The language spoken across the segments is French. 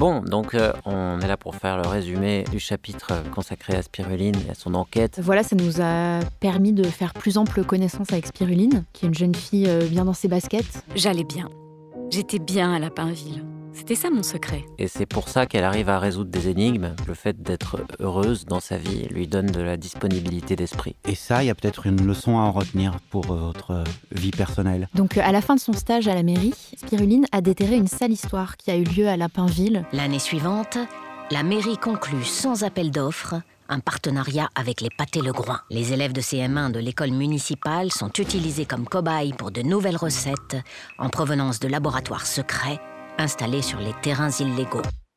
Bon, donc on est là pour faire le résumé du chapitre consacré à Spiruline et à son enquête. Voilà, ça nous a permis de faire plus ample connaissance avec Spiruline, qui est une jeune fille bien dans ses baskets. J'allais bien. J'étais bien à Lapinville. C'était ça mon secret. Et c'est pour ça qu'elle arrive à résoudre des énigmes. Le fait d'être heureuse dans sa vie lui donne de la disponibilité d'esprit. Et ça, il y a peut-être une leçon à en retenir pour votre vie personnelle. Donc à la fin de son stage à la mairie, Spiruline a déterré une sale histoire qui a eu lieu à Lapinville. L'année suivante, la mairie conclut sans appel d'offres un partenariat avec les pâtés Legroin. Les élèves de CM1 de l'école municipale sont utilisés comme cobayes pour de nouvelles recettes en provenance de laboratoires secrets installés sur les terrains illégaux.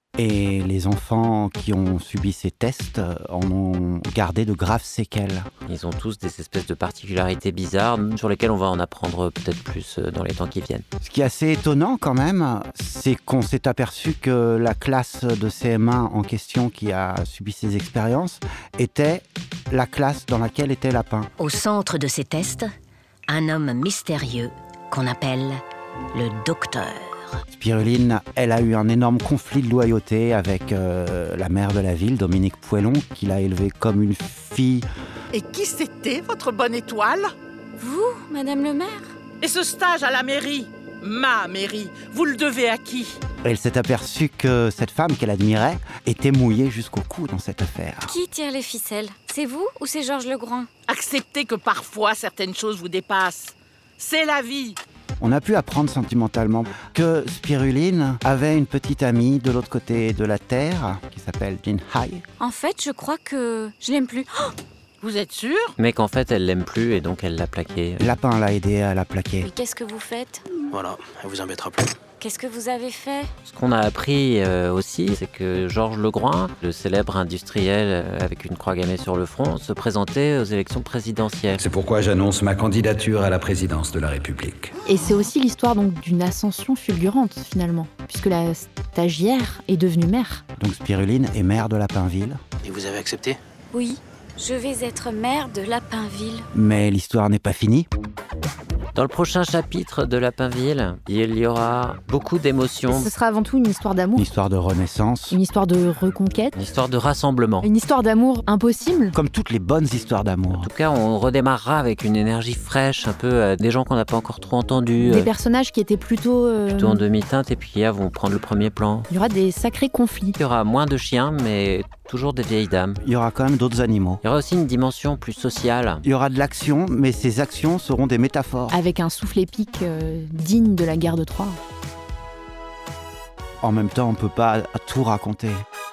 Et les enfants qui ont subi ces tests en ont gardé de graves séquelles. Ils ont tous des espèces de particularités bizarres sur lesquelles on va en apprendre peut-être plus dans les temps qui viennent. Ce qui est assez étonnant quand même, c'est qu'on s'est aperçu que la classe de CM1 en question qui a subi ces expériences était la classe dans laquelle était Lapin. Au centre de ces tests, un homme mystérieux qu'on appelle le docteur. Spiruline, elle a eu un énorme conflit de loyauté avec la maire de la ville, Dominique Poëlon, qui l'a élevée comme une fille. Et qui c'était, votre bonne étoile? Vous, Madame le maire? Et ce stage à la mairie, ma mairie, vous le devez à qui? Elle s'est aperçue que cette femme qu'elle admirait était mouillée jusqu'au cou dans cette affaire. Qui tire les ficelles? C'est vous ou c'est Georges Legroin? Acceptez que parfois certaines choses vous dépassent. C'est la vie. On a pu apprendre sentimentalement que Spiruline avait une petite amie de l'autre côté de la Terre qui s'appelle Jin Hai. En fait, je crois que je l'aime plus. Oh, Vous êtes sûr? Mais qu'en fait elle l'aime plus et donc elle l'a plaqué. Lapin l'a aidé à la plaquer. mais qu'est-ce que vous faites? Voilà, elle vous embêtera plus. Qu'est-ce que vous avez fait? Ce qu'on a appris aussi, c'est que Georges Legroin, le célèbre industriel avec une croix gammée sur le front, se présentait aux élections présidentielles. C'est pourquoi j'annonce ma candidature à la présidence de la République. Et c'est aussi l'histoire donc d'une ascension fulgurante finalement, puisque la stagiaire est devenue maire. Donc Spiruline est maire de Lapinville. Et vous avez accepté? Oui, je vais être maire de Lapinville. Mais l'histoire n'est pas finie. Dans le prochain chapitre de Lapinville, il y aura beaucoup d'émotions, Ce sera avant tout une histoire d'amour, Une histoire de renaissance. une histoire de reconquête, une histoire de rassemblement. une histoire d'amour impossible. Comme toutes les bonnes histoires d'amour. En tout cas, on redémarrera avec une énergie fraîche, un peu des gens qu'on n'a pas encore trop entendus, Des personnages qui étaient plutôt plutôt en demi-teinte, et puis qui vont prendre le premier plan. il y aura des sacrés conflits. Il y aura moins de chiens, mais toujours des vieilles dames. Il y aura quand même d'autres animaux. Il y aura aussi une dimension plus sociale. Il y aura de l'action, mais ces actions seront des métaphores. Avec un souffle épique digne de la guerre de Troie. En même temps, on ne peut pas tout raconter.